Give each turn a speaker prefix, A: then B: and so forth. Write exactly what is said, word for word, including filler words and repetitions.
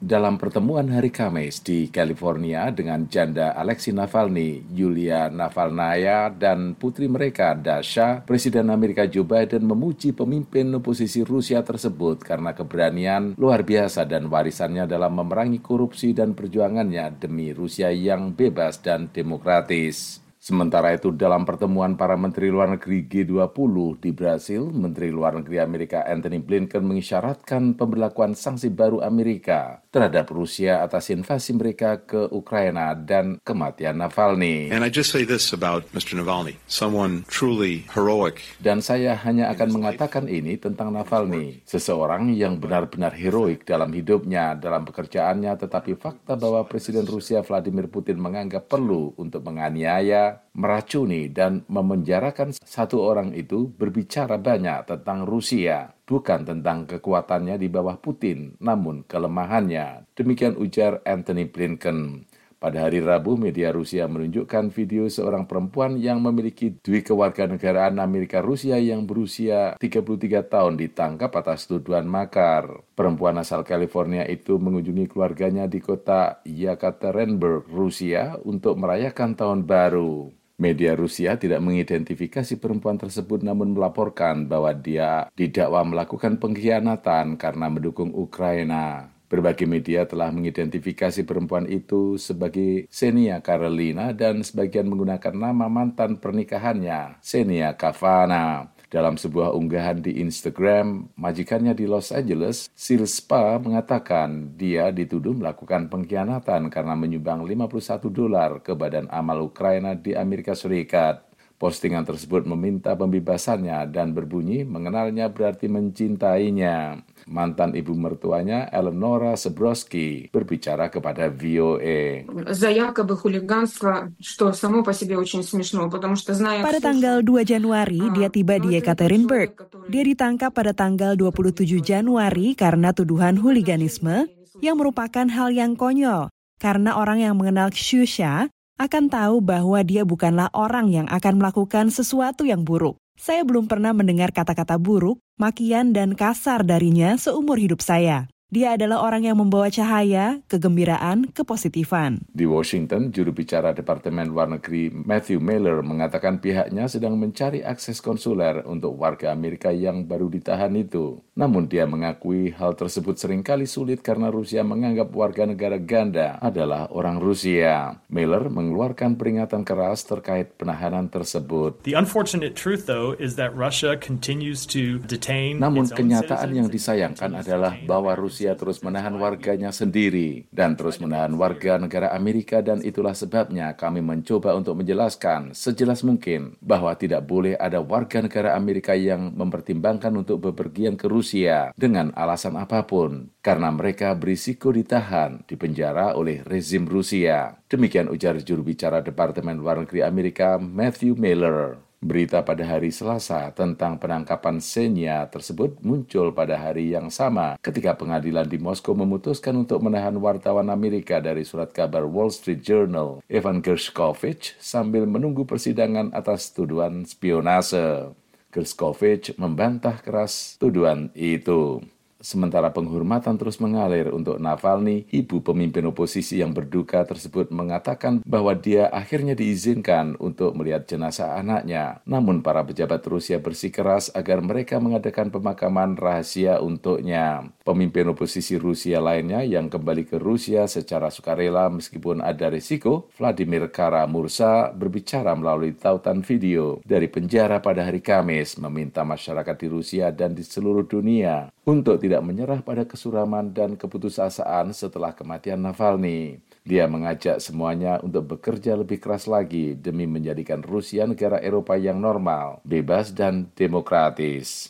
A: Dalam pertemuan hari Kamis di California dengan janda Alexei Navalny, Yulia Navalnaya, dan putri mereka Dasha, Presiden Amerika Joe Biden memuji pemimpin oposisi Rusia tersebut karena keberanian luar biasa dan warisannya dalam memerangi korupsi dan perjuangannya demi Rusia yang bebas dan demokratis. Sementara itu, dalam pertemuan para Menteri Luar Negeri G dua puluh di Brasil, Menteri Luar Negeri Amerika Antony Blinken mengisyaratkan pemberlakuan sanksi baru Amerika terhadap Rusia atas invasi mereka ke Ukraina dan kematian Navalny.
B: And I just say this about Mister Navalny, someone truly heroic.
A: Dan saya hanya akan mengatakan ini tentang Navalny, seseorang yang benar-benar heroik dalam hidupnya, dalam pekerjaannya, tetapi fakta bahwa Presiden Rusia Vladimir Putin menganggap perlu untuk menganiaya, meracuni, dan memenjarakan satu orang itu berbicara banyak tentang Rusia, bukan tentang kekuatannya di bawah Putin, namun kelemahannya. Demikian ujar Antony Blinken. Pada hari Rabu, media Rusia menunjukkan video seorang perempuan yang memiliki dui kewarganegaraan Amerika Rusia yang berusia tiga puluh tiga tahun ditangkap atas tuduhan makar. Perempuan asal California itu mengunjungi keluarganya di kota Yekaterinburg, Rusia untuk merayakan tahun baru. Media Rusia tidak mengidentifikasi perempuan tersebut namun melaporkan bahwa dia didakwa melakukan pengkhianatan karena mendukung Ukraina. Berbagai media telah mengidentifikasi perempuan itu sebagai Ksenia Karelina dan sebagian menggunakan nama mantan pernikahannya, Ksenia Kavana. Dalam sebuah unggahan di Instagram, majikannya di Los Angeles, Silspa, mengatakan dia dituduh melakukan pengkhianatan karena menyumbang lima puluh satu dolar ke Badan Amal Ukraina di Amerika Serikat. Postingan tersebut meminta pembebasannya dan berbunyi mengenalnya berarti mencintainya. Mantan ibu mertuanya, Eleonora Sebrowski, berbicara kepada V O A.
C: Pada tanggal dua Januari, dia tiba di Yekaterinburg. Dia ditangkap pada tanggal dua puluh tujuh Januari karena tuduhan huliganisme yang merupakan hal yang konyol. Karena orang yang mengenal Ksyusha akan tahu bahwa dia bukanlah orang yang akan melakukan sesuatu yang buruk. Saya belum pernah mendengar kata-kata buruk, makian, dan kasar darinya seumur hidup saya. Dia adalah orang yang membawa cahaya, kegembiraan, kepositifan.
A: Di Washington, juru bicara Departemen Luar Negeri Matthew Miller mengatakan pihaknya sedang mencari akses konsuler untuk warga Amerika yang baru ditahan itu. Namun dia mengakui hal tersebut seringkali sulit karena Rusia menganggap warga negara ganda adalah orang Rusia. Miller mengeluarkan peringatan keras terkait penahanan tersebut.
D: The unfortunate truth, though, is that Russia continues to detain.
A: Namun kenyataan yang disayangkan adalah bahwa Rusia Rusia terus menahan warganya sendiri dan terus menahan warga negara Amerika, dan itulah sebabnya kami mencoba untuk menjelaskan sejelas mungkin bahwa tidak boleh ada warga negara Amerika yang mempertimbangkan untuk bepergian ke Rusia dengan alasan apapun karena mereka berisiko ditahan, dipenjara oleh rezim Rusia. Demikian ujar juru bicara Departemen Luar Negeri Amerika Matthew Miller. Berita pada hari Selasa tentang penangkapan Ksenia tersebut muncul pada hari yang sama ketika pengadilan di Moskow memutuskan untuk menahan wartawan Amerika dari surat kabar Wall Street Journal, Evan Gershkovich, sambil menunggu persidangan atas tuduhan spionase. Gershkovich membantah keras tuduhan itu. Sementara penghormatan terus mengalir untuk Navalny, ibu pemimpin oposisi yang berduka tersebut mengatakan bahwa dia akhirnya diizinkan untuk melihat jenazah anaknya. Namun para pejabat Rusia bersikeras agar mereka mengadakan pemakaman rahasia untuknya. Pemimpin oposisi Rusia lainnya yang kembali ke Rusia secara sukarela meskipun ada risiko, Vladimir Kara-Murza, berbicara melalui tautan video dari penjara pada hari Kamis, meminta masyarakat di Rusia dan di seluruh dunia untuk tidak menyerah pada kesuraman dan keputusasaan setelah kematian Navalny. Dia mengajak semuanya untuk bekerja lebih keras lagi demi menjadikan Rusia negara Eropa yang normal, bebas, dan demokratis.